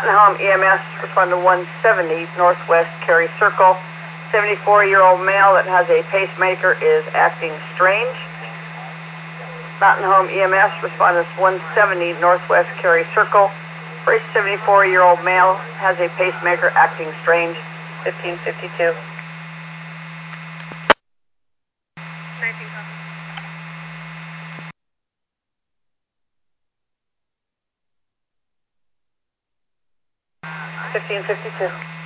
Home EMS, respond to 170 Northwest Cary Circle. 74-year-old male that has a pacemaker is acting strange. Mountain Home EMS, respond to 170 Northwest Cary Circle. For a 74-year-old male has a pacemaker acting strange. 1552. 1552.